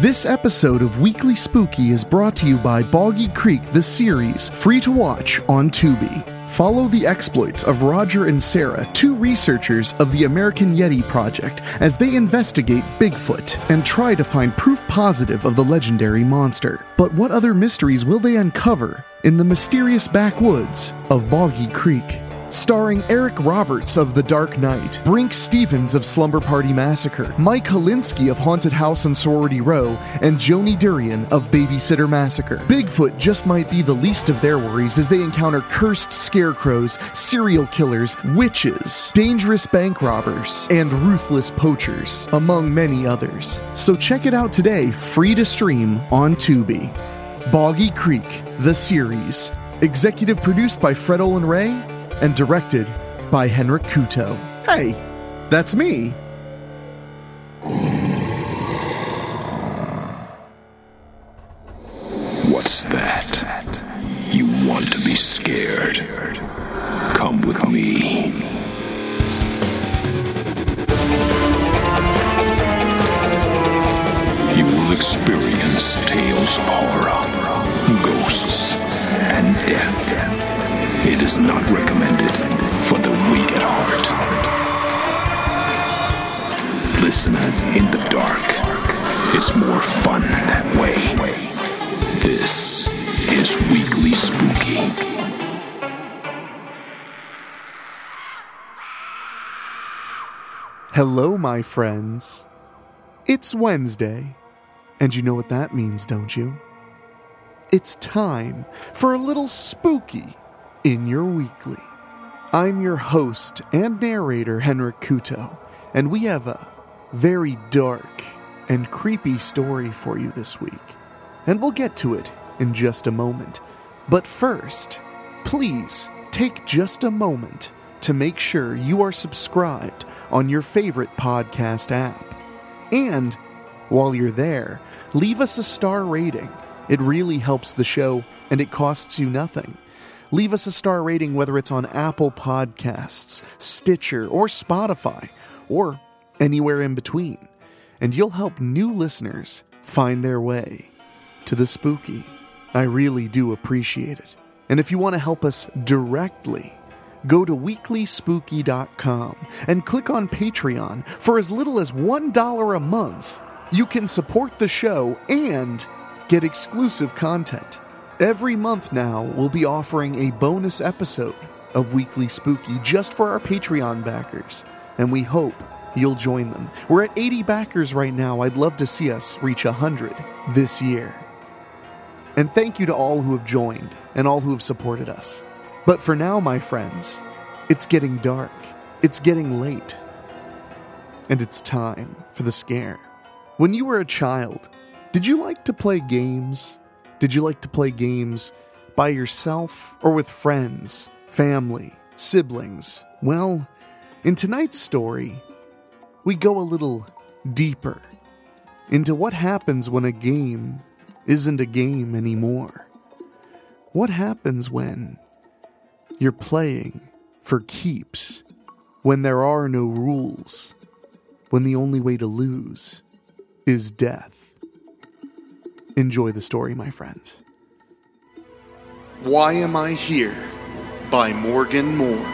This episode of Weekly Spooky is brought to you by Boggy Creek, the series, free to watch on Tubi. Follow the exploits of Roger and Sarah, two researchers of the American Yeti Project, as they investigate Bigfoot and try to find proof positive of the legendary monster. But what other mysteries will they uncover in the mysterious backwoods of Boggy Creek? Starring Eric Roberts of The Dark Knight, Brink Stevens of Slumber Party Massacre, Mike Holinsky of Haunted House on Sorority Row, and Joni Durian of Babysitter Massacre. Bigfoot just might be the least of their worries as they encounter cursed scarecrows, serial killers, witches, dangerous bank robbers, and ruthless poachers, among many others. So check it out today, free to stream on Tubi. Boggy Creek, the series. Executive produced by Fred Olen Ray and directed by Henrik Kuto. Hey, that's me. What's that? You want to be scared? Come with me. You will experience tales of horror, ghosts, and death. It is not recommended for the weak at heart. Listen in the dark. It's more fun that way. This is Weekly Spooky. Hello, my friends. It's Wednesday, and you know what that means, don't you? It's time for a little spooky in your weekly. I'm your host and narrator, Henrik Kuto, and we have a very dark and creepy story for you this week. And we'll get to it in just a moment. But first, please take just a moment to make sure you are subscribed on your favorite podcast app. And while you're there, leave us a star rating. It really helps the show, and it costs you nothing. Leave us a star rating whether it's on Apple Podcasts, Stitcher, or Spotify, or anywhere in between. And you'll help new listeners find their way to the spooky. I really do appreciate it. And if you want to help us directly, go to weeklyspooky.com and click on Patreon. For as little as $1 a month, you can support the show and get exclusive content. Every month now, we'll be offering a bonus episode of Weekly Spooky just for our Patreon backers, and we hope you'll join them. We're at 80 backers right now. I'd love to see us reach 100 this year. And thank you to all who have joined and all who have supported us. But for now, my friends, it's getting dark, it's getting late, and it's time for the scare. When you were a child, did you like to play games? Did you like to play games by yourself or with friends, family, siblings? Well, in tonight's story, we go a little deeper into what happens when a game isn't a game anymore. What happens when you're playing for keeps, when there are no rules, when the only way to lose is death? Enjoy the story, my friends. Why Am I Here? By Morgan Moore.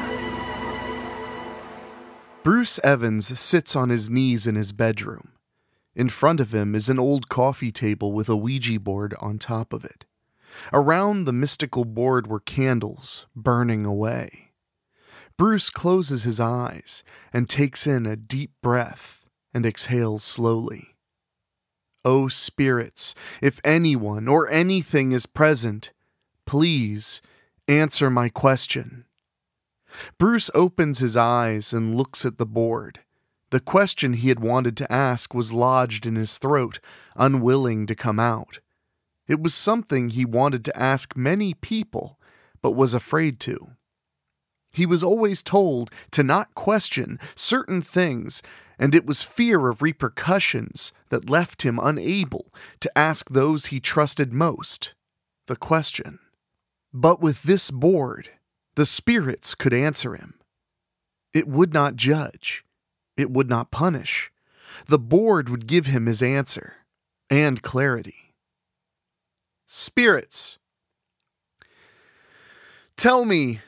Bruce Evans sits on his knees in his bedroom. In front of him is an old coffee table with a Ouija board on top of it. Around the mystical board were candles burning away. Bruce closes his eyes and takes in a deep breath and exhales slowly. O spirits, if anyone or anything is present, please answer my question. Bruce opens his eyes and looks at the board. The question he had wanted to ask was lodged in his throat, unwilling to come out. It was something he wanted to ask many people, but was afraid to. He was always told to not question certain things, and it was fear of repercussions that left him unable to ask those he trusted most the question. But with this board, the spirits could answer him. It would not judge. It would not punish. The board would give him his answer, and clarity. Spirits. Tell me,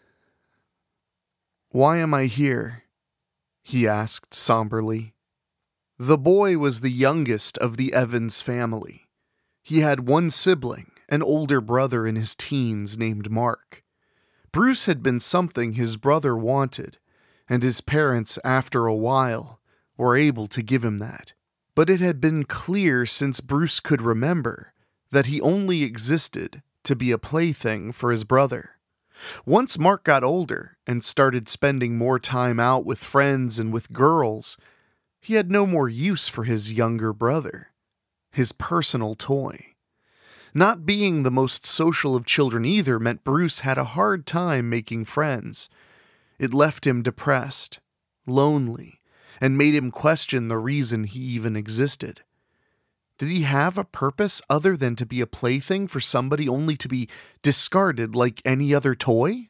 why am I here? He asked somberly. The boy was the youngest of the Evans family. He had one sibling, an older brother in his teens named Mark. Bruce had been something his brother wanted, and his parents, after a while, were able to give him that. But it had been clear since Bruce could remember that he only existed to be a plaything for his brother. Once Mark got older and started spending more time out with friends and with girls, he had no more use for his younger brother, his personal toy. Not being the most social of children either meant Bruce had a hard time making friends. It left him depressed, lonely, and made him question the reason he even existed. Did he have a purpose other than to be a plaything for somebody only to be discarded like any other toy?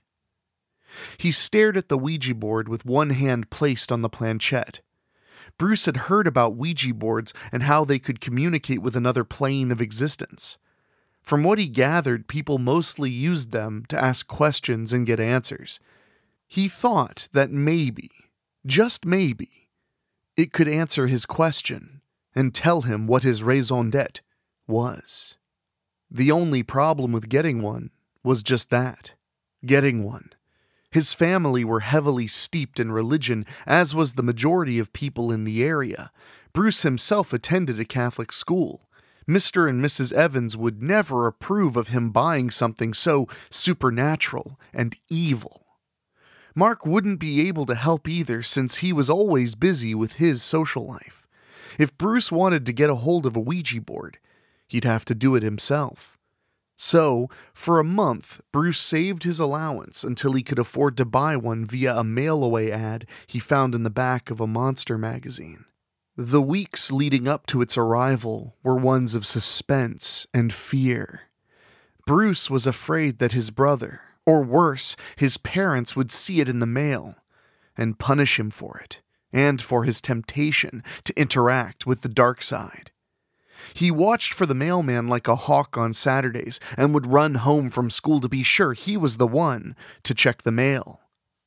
He stared at the Ouija board with one hand placed on the planchette. Bruce had heard about Ouija boards and how they could communicate with another plane of existence. From what he gathered, people mostly used them to ask questions and get answers. He thought that maybe, just maybe, it could answer his question and tell him what his raison d'etre was. The only problem with getting one was just that, getting one. His family were heavily steeped in religion, as was the majority of people in the area. Bruce himself attended a Catholic school. Mr. and Mrs. Evans would never approve of him buying something so supernatural and evil. Mark wouldn't be able to help either, since he was always busy with his social life. If Bruce wanted to get a hold of a Ouija board, he'd have to do it himself. So, for a month, Bruce saved his allowance until he could afford to buy one via a mail-away ad he found in the back of a monster magazine. The weeks leading up to its arrival were ones of suspense and fear. Bruce was afraid that his brother, or worse, his parents, would see it in the mail and punish him for it, and for his temptation to interact with the dark side. He watched for the mailman like a hawk on Saturdays and would run home from school to be sure he was the one to check the mail.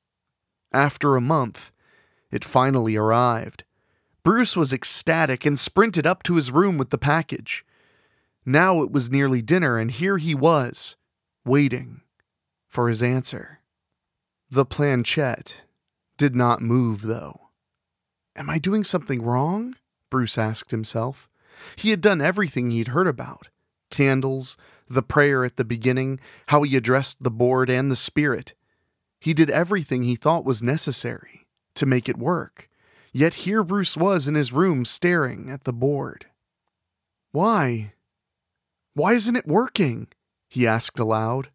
After a month, it finally arrived. Bruce was ecstatic and sprinted up to his room with the package. Now it was nearly dinner, and here he was, waiting for his answer. The planchette did not move, though. Am I doing something wrong? Bruce asked himself. He had done everything he'd heard about. Candles, the prayer at the beginning, how he addressed the board and the spirit. He did everything he thought was necessary to make it work. Yet here Bruce was in his room staring at the board. Why? Why isn't it working? He asked aloud.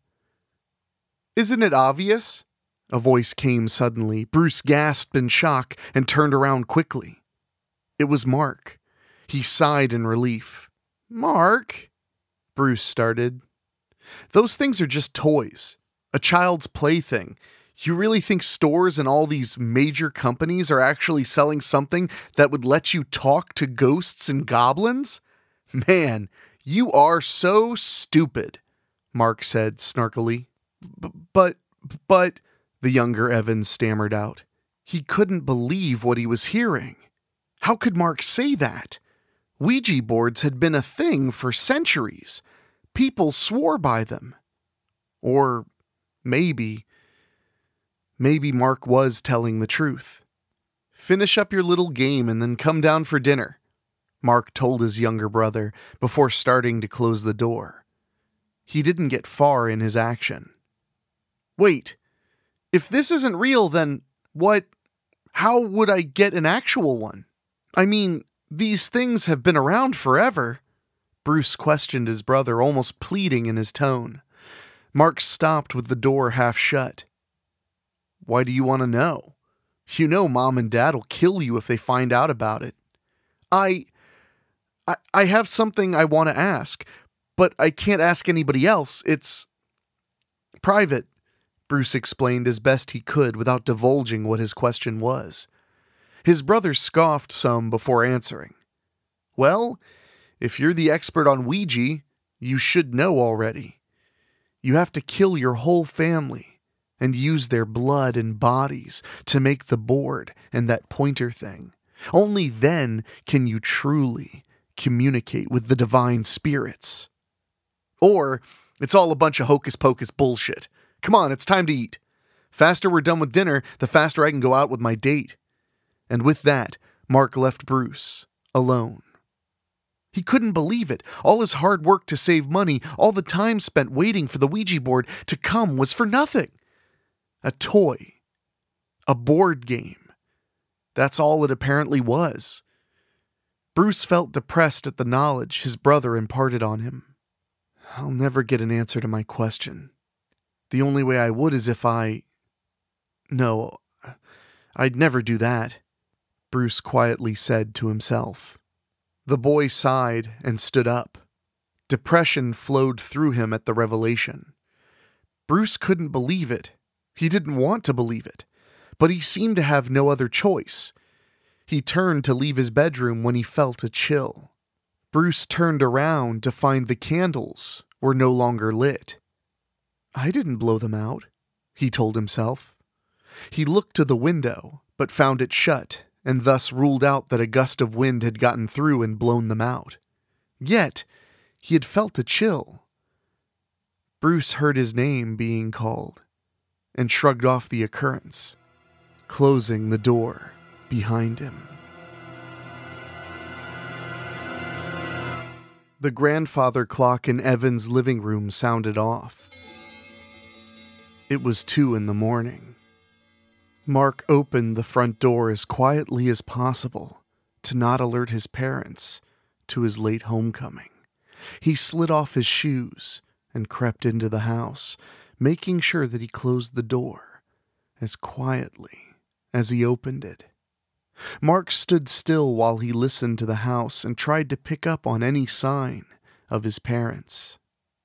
Isn't it obvious? A voice came suddenly. Bruce gasped in shock and turned around quickly. It was Mark. He sighed in relief. Mark? Bruce started. Those things are just toys. A child's plaything. You really think stores and all these major companies are actually selling something that would let you talk to ghosts and goblins? Man, you are so stupid, Mark said snarkily. But, the younger Evans stammered out. He couldn't believe what he was hearing. How could Mark say that? Ouija boards had been a thing for centuries. People swore by them. Or maybe Mark was telling the truth. Finish up your little game and then come down for dinner, Mark told his younger brother before starting to close the door. He didn't get far in his action. Wait, if this isn't real, then how would I get an actual one? I mean, these things have been around forever. Bruce questioned his brother, almost pleading in his tone. Mark stopped with the door half shut. Why do you want to know? You know Mom and Dad will kill you if they find out about it. I have something I want to ask, but I can't ask anybody else. It's private, Bruce explained as best he could without divulging what his question was. His brother scoffed some before answering. Well, If you're the expert on Ouija, you should know already. You have to kill your whole family and use their blood and bodies to make the board and that pointer thing. Only then can you truly communicate with the divine spirits. Or it's all a bunch of hocus-pocus bullshit. Come on, it's time to eat. Faster we're done with dinner, the faster I can go out with my date. And with that, Mark left Bruce alone. He couldn't believe it. All his hard work to save money, all the time spent waiting for the Ouija board to come was for nothing. A toy. A board game. That's all it apparently was. Bruce felt depressed at the knowledge his brother imparted on him. I'll never get an answer to my question. The only way I would is if No, I'd never do that, Bruce quietly said to himself. The boy sighed and stood up. Depression flowed through him at the revelation. Bruce couldn't believe it. He didn't want to believe it, but he seemed to have no other choice. He turned to leave his bedroom when he felt a chill. Bruce turned around to find the candles were no longer lit. I didn't blow them out, he told himself. He looked to the window, but found it shut, and thus ruled out that a gust of wind had gotten through and blown them out. Yet, he had felt a chill. Bruce heard his name being called, and shrugged off the occurrence, closing the door behind him. The grandfather clock in Evan's living room sounded off. It was 2 a.m. Mark opened the front door as quietly as possible to not alert his parents to his late homecoming. He slid off his shoes and crept into the house, making sure that he closed the door as quietly as he opened it. Mark stood still while he listened to the house and tried to pick up on any sign of his parents.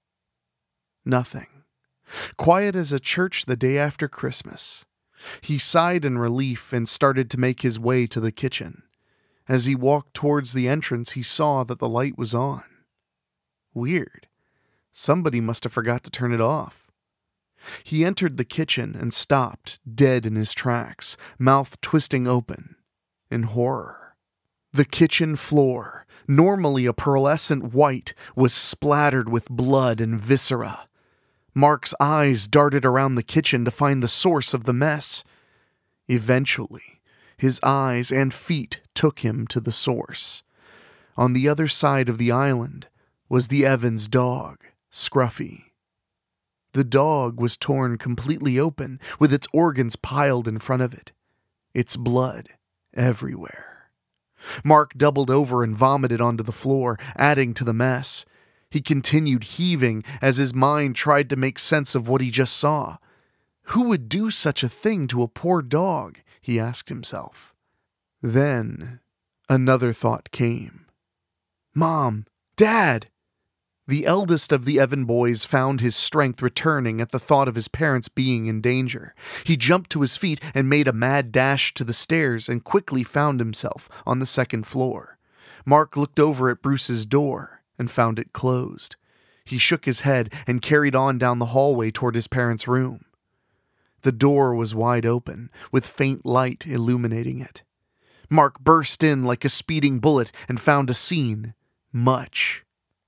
Nothing. Quiet as a church the day after Christmas. He sighed in relief and started to make his way to the kitchen. As he walked towards the entrance, he saw that the light was on. Weird. Somebody must have forgot to turn it off. He entered the kitchen and stopped, dead in his tracks, mouth twisting open, in horror. The kitchen floor, normally a pearlescent white, was splattered with blood and viscera. Mark's eyes darted around the kitchen to find the source of the mess. Eventually, his eyes and feet took him to the source. On the other side of the island was the Evans dog, Scruffy. The dog was torn completely open, with its organs piled in front of it, its blood everywhere. Mark doubled over and vomited onto the floor, adding to the mess. He continued heaving as his mind tried to make sense of what he just saw. Who would do such a thing to a poor dog? He asked himself. Then another thought came. Mom! Dad! The eldest of the Evan boys found his strength returning at the thought of his parents being in danger. He jumped to his feet and made a mad dash to the stairs and quickly found himself on the second floor. Mark looked over at Bruce's door and found it closed. He shook his head and carried on down the hallway toward his parents' room. The door was wide open, with faint light illuminating it. Mark burst in like a speeding bullet and found a scene much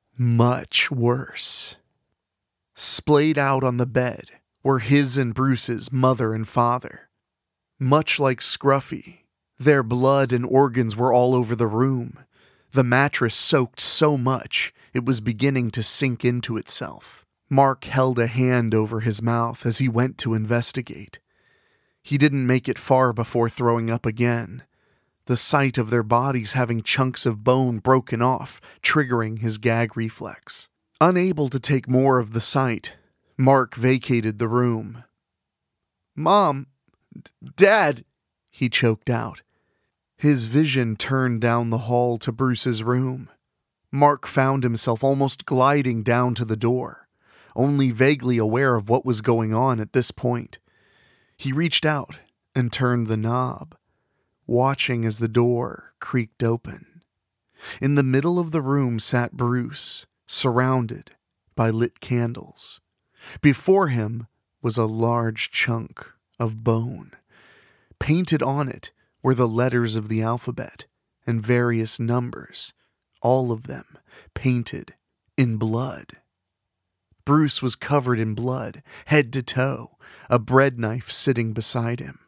worse. Splayed out on the bed were his and Bruce's mother and father. Much like Scruffy, their blood and organs were all over the room. The mattress soaked so much it was beginning to sink into itself. Mark held a hand over his mouth as he went to investigate. He didn't make it far before throwing up again. The sight of their bodies having chunks of bone broken off, triggering his gag reflex. Unable to take more of the sight, Mark vacated the room. Mom! Dad! He choked out. His vision turned down the hall to Bruce's room. Mark found himself almost gliding down to the door, only vaguely aware of what was going on at this point. He reached out and turned the knob, watching as the door creaked open. In the middle of the room sat Bruce, surrounded by lit candles. Before him was a large chunk of bone. Painted on it were the letters of the alphabet and various numbers, all of them painted in blood. Bruce was covered in blood, head to toe, a bread knife sitting beside him.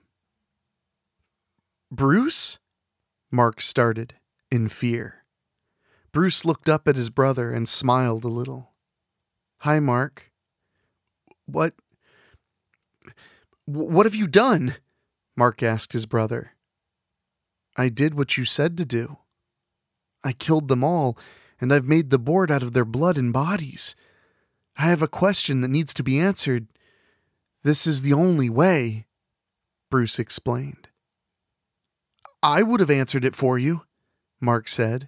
"Bruce?" Mark started, in fear. Bruce looked up at his brother and smiled a little. "Hi, Mark. What have you done?" Mark asked his brother. "I did what you said to do. I killed them all, and I've made the board out of their blood and bodies. I have a question that needs to be answered. This is the only way," Bruce explained. "I would have answered it for you," Mark said.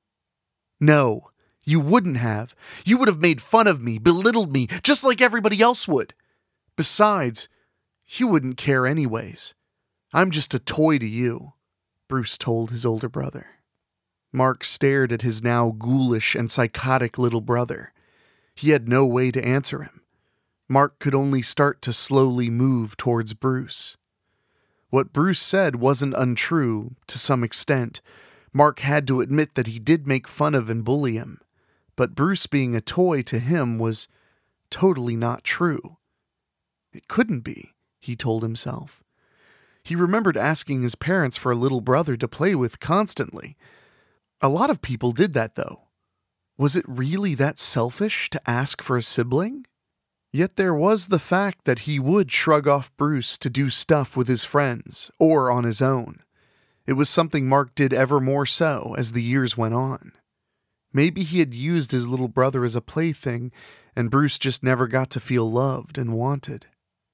"No, you wouldn't have. You would have made fun of me, belittled me, just like everybody else would. Besides, you wouldn't care anyways. I'm just a toy to you," Bruce told his older brother. Mark stared at his now ghoulish and psychotic little brother. He had no way to answer him. Mark could only start to slowly move towards Bruce. What Bruce said wasn't untrue, to some extent. Mark had to admit that he did make fun of and bully him. But Bruce being a toy to him was totally not true. It couldn't be, he told himself. He remembered asking his parents for a little brother to play with constantly. A lot of people did that, though. Was it really that selfish to ask for a sibling? Yet there was the fact that he would shrug off Bruce to do stuff with his friends, or on his own. It was something Mark did ever more so as the years went on. Maybe he had used his little brother as a plaything, and Bruce just never got to feel loved and wanted.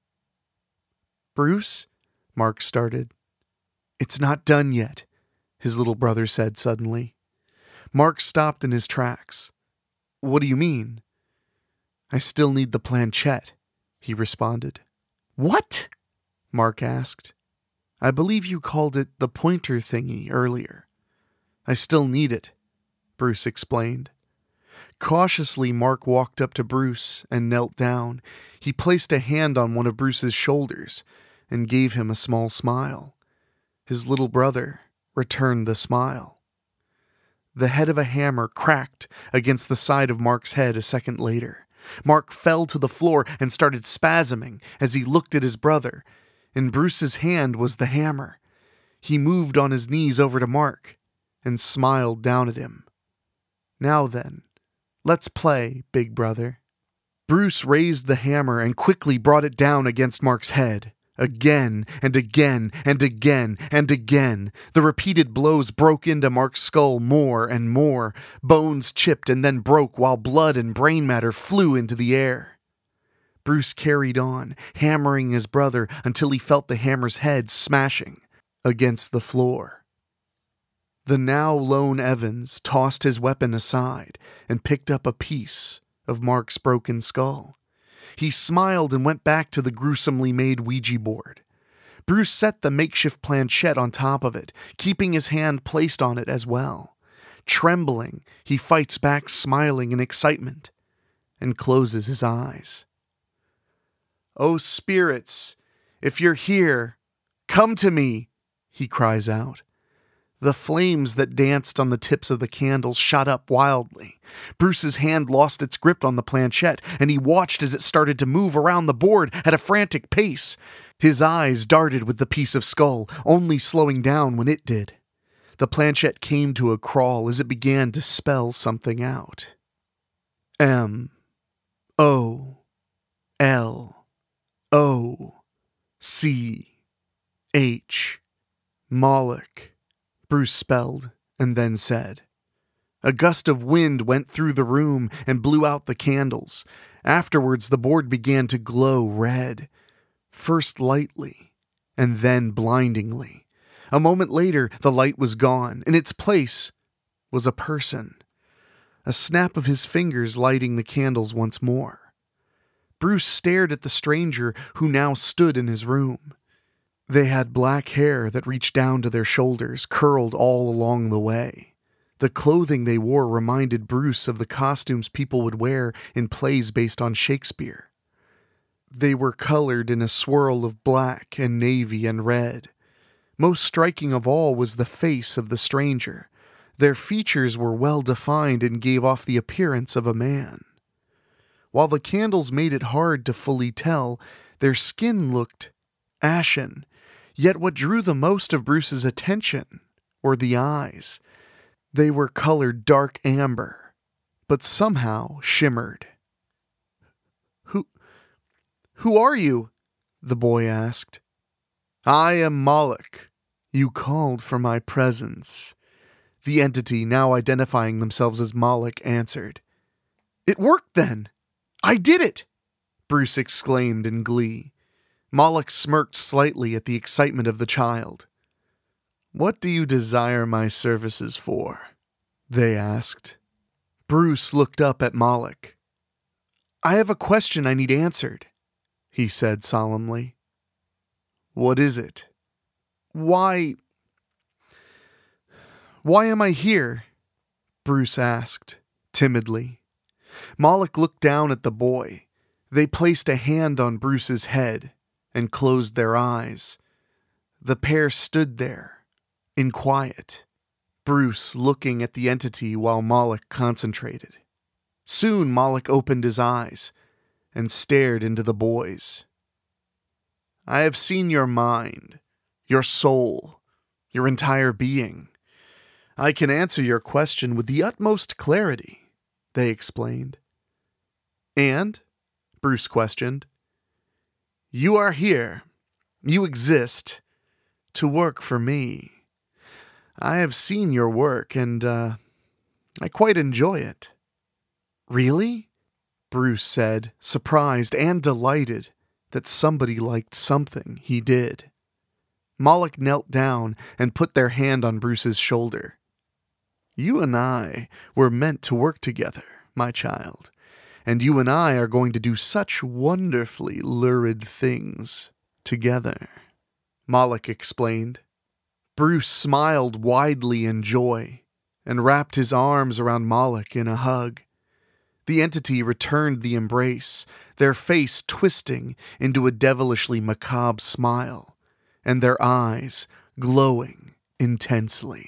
"Bruce?" Mark started. "It's not done yet," his little brother said suddenly. Mark stopped in his tracks. "What do you mean?" "I still need the planchette," he responded. "What?" Mark asked. "I believe you called it the pointer thingy earlier. I still need it," Bruce explained. Cautiously, Mark walked up to Bruce and knelt down. He placed a hand on one of Bruce's shoulders and gave him a small smile. His little brother returned the smile. The head of a hammer cracked against the side of Mark's head a second later. Mark fell to the floor and started spasming as he looked at his brother. In Bruce's hand was the hammer. He moved on his knees over to Mark and smiled down at him. "Now then, let's play, big brother." Bruce raised the hammer and quickly brought it down against Mark's head. Again and again and again and again. The repeated blows broke into Mark's skull more and more. Bones chipped and then broke while blood and brain matter flew into the air. Bruce carried on, hammering his brother until he felt the hammer's head smashing against the floor. The now lone Evans tossed his weapon aside and picked up a piece of Mark's broken skull. He smiled and went back to the gruesomely made Ouija board. Bruce set the makeshift planchette on top of it, keeping his hand placed on it as well. Trembling, he fights back, smiling in excitement, and closes his eyes. "Oh, spirits, if you're here, come to me," he cries out. The flames that danced on the tips of the candles shot up wildly. Bruce's hand lost its grip on the planchette, and he watched as it started to move around the board at a frantic pace. His eyes darted with the piece of skull, only slowing down when it did. The planchette came to a crawl as it began to spell something out. M-O-L-O-C-H. Moloch, Bruce spelled, and then said. A gust of wind went through the room and blew out the candles. Afterwards, the board began to glow red, first lightly, and then blindingly. A moment later, the light was gone. In its place was a person. A snap of his fingers lighting the candles once more. Bruce stared at the stranger who now stood in his room. They had black hair that reached down to their shoulders, curled all along the way. The clothing they wore reminded Bruce of the costumes people would wear in plays based on Shakespeare. They were colored in a swirl of black and navy and red. Most striking of all was the face of the stranger. Their features were well defined and gave off the appearance of a man. While the candles made it hard to fully tell, their skin looked ashen. Yet what drew the most of Bruce's attention were the eyes. They were colored dark amber, but somehow shimmered. Who are you?" the boy asked. "I am Moloch. You called for my presence." The entity, now identifying themselves as Moloch, answered. "It worked then! I did it!" Bruce exclaimed in glee. Moloch smirked slightly at the excitement of the child. "What do you desire my services for?" they asked. Bruce looked up at Moloch. "I have a question I need answered," he said solemnly. "What is it?" Why am I here?" Bruce asked, timidly. Moloch looked down at the boy. They placed a hand on Bruce's head and closed their eyes. The pair stood there, in quiet, Bruce looking at the entity while Moloch concentrated. Soon Moloch opened his eyes and stared into the boy's. "I have seen your mind, your soul, your entire being. I can answer your question with the utmost clarity," they explained. "And?" Bruce questioned. "You are here. You exist to work for me. I have seen your work, and I quite enjoy it." "Really?" Bruce said, surprised and delighted that somebody liked something he did. Moloch knelt down and put their hand on Bruce's shoulder. "You and I were meant to work together, my child, and you and I are going to do such wonderfully lurid things together," Moloch explained. Bruce smiled widely in joy and wrapped his arms around Moloch in a hug. The entity returned the embrace, their face twisting into a devilishly macabre smile, and their eyes glowing intensely.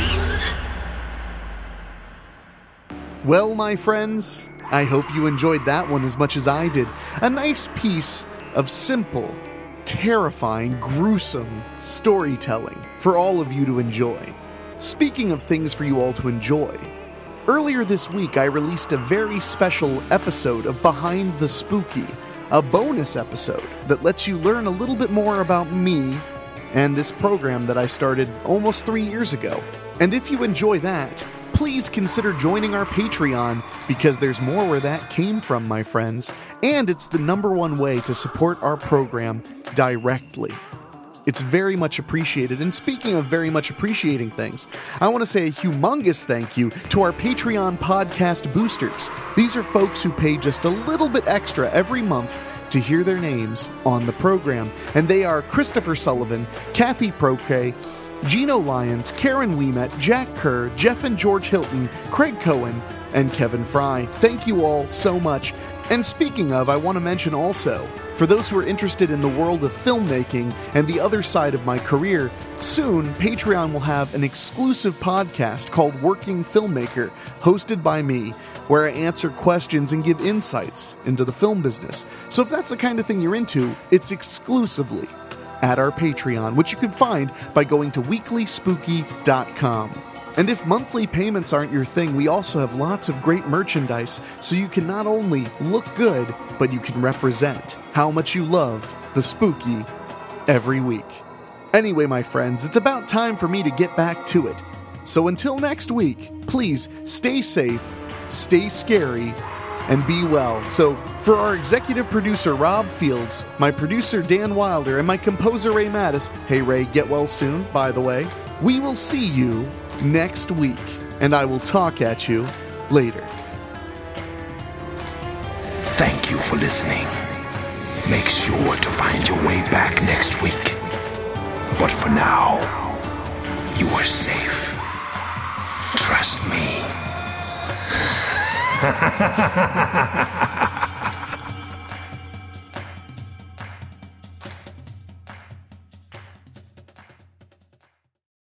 Well, my friends, I hope you enjoyed that one as much as I did. A nice piece of simple, terrifying, gruesome storytelling for all of you to enjoy. Speaking of things for you all to enjoy, earlier this week I released a very special episode of Behind the Spooky, a bonus episode that lets you learn a little bit more about me and this program that I started almost 3 years ago. And if you enjoy that, please consider joining our Patreon, because there's more where that came from, my friends, and it's the #1 way to support our program directly. It's very much appreciated. And speaking of very much appreciating things, I want to say a humongous thank you to our Patreon podcast boosters. These are folks who pay just a little bit extra every month to hear their names on the program. And they are Christopher Sullivan, Kathy Proke, Gino Lyons, Karen Wiemet, Jack Kerr, Jeff and George Hilton, Craig Cohen, and Kevin Fry. Thank you all so much. And speaking of, I want to mention also, for those who are interested in the world of filmmaking and the other side of my career, soon Patreon will have an exclusive podcast called Working Filmmaker, hosted by me, where I answer questions and give insights into the film business. So if that's the kind of thing you're into, it's exclusively at our Patreon, which you can find by going to weeklyspooky.com. And if monthly payments aren't your thing, we also have lots of great merchandise, so you can not only look good, but you can represent how much you love the spooky every week. Anyway, my friends, it's about time for me to get back to it. So until next week, please stay safe, stay scary, and be well. So, for our executive producer, Rob Fields, my producer, Dan Wilder, and my composer, Ray Mattis, hey Ray, get well soon, by the way, we will see you next week, and I will talk at you later. Thank you for listening. Make sure to find your way back next week. But for now, you are safe. Trust me.